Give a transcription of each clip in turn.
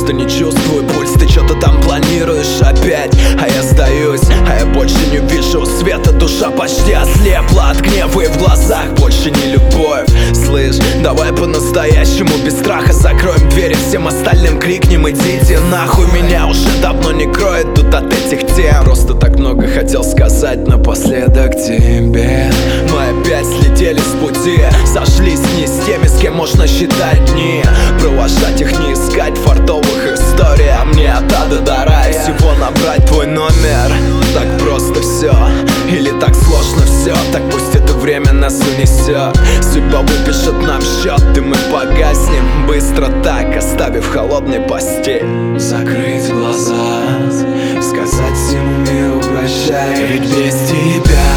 что-то не чувствую пульс, ты что-то там планируешь опять. А я сдаюсь, а я больше не вижу света. Душа почти ослепла от гнева, и в глазах больше не любовь. Слышь, давай по-настоящему без страха закроем двери, всем остальным крикнем: идите нахуй. Меня уже давно не кроет тут от этих тем. Просто так много хотел сказать напоследок тебе. Мы опять слетели с пути, сошлись не с теми, с кем можно считать дни. Провожать их, не искать фартовых историй, а мне от ада до рая всего набрать твой номер. Так просто все, или так сложно все? Так пусть это время нас унесет. Судьба выпишет нам счет, и мы погаснем быстро так, оставив холодной постель. Закрыть глаза, сказать всему миру прощай. Ведь без тебя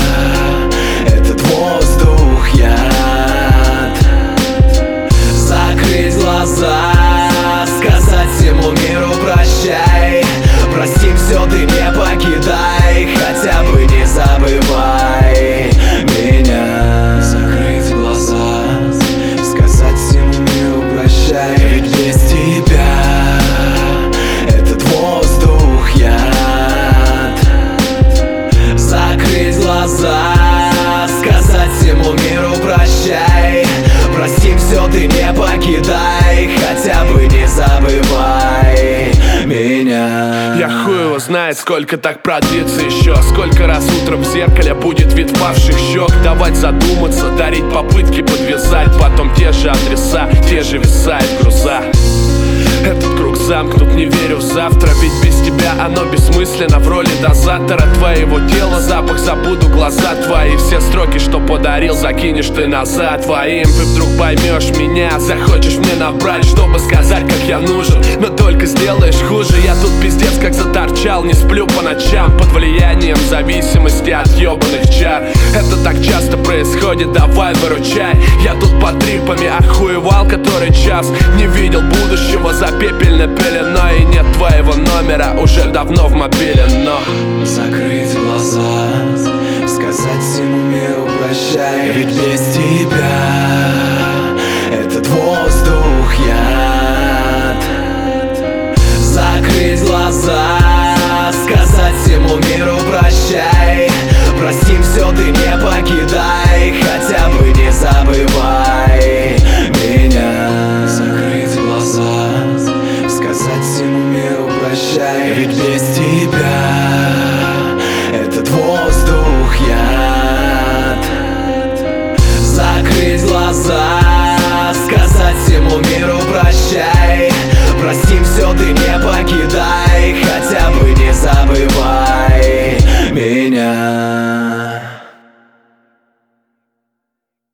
этот воздух яд. Закрыть глаза, сказать всему миру прощай. Прости, все, ты не покидай, хотя бы не забывай меня. Закрыть глаза, сказать всему миру прощай. Ведь без тебя этот воздух яд. Закрыть глаза, сказать всему миру прощай. Прости, все, ты не покидай, хотя бы не забывай меня. Я хуй его знает, сколько так продлится еще. Сколько раз утром в зеркале будет вид впавших щек. Давать задуматься, дарить попытки подвязать. Потом те же адреса, те же веса и груза. Этот круг замкнут, не верю в завтра. Ведь без тебя оно бессмысленно. В роли дозатора твоего тела запах забуду, глаза твои. Все строки, что подарил, закинешь ты назад. Твоим ты вдруг поймешь меня, захочешь мне набрать, чтобы сказать, как я нужен, но только сделаешь хуже. Я тут пиздец как заторчал, не сплю по ночам под влиянием зависимости от ебаных чар. Это так часто происходит, давай выручай. Я тут под трипами охуевал который час. Не видел будущего за пепельной пеленой. И нет твоего номера уже давно в мобиле, но закрыть глаза, сказать всему миру прощай. Ведь без тебя этот воздух яд. Закрыть глаза, сказать всему миру прощай. Прости, все, ты не покидай, хотя бы не забывай меня. Закрыть глаза, сказать всему миру прощай. Ведь без тебя этот воздух яд. Закрыть глаза, сказать всему миру прощай. Прости, все, ты не покидай, хотя бы не забывай.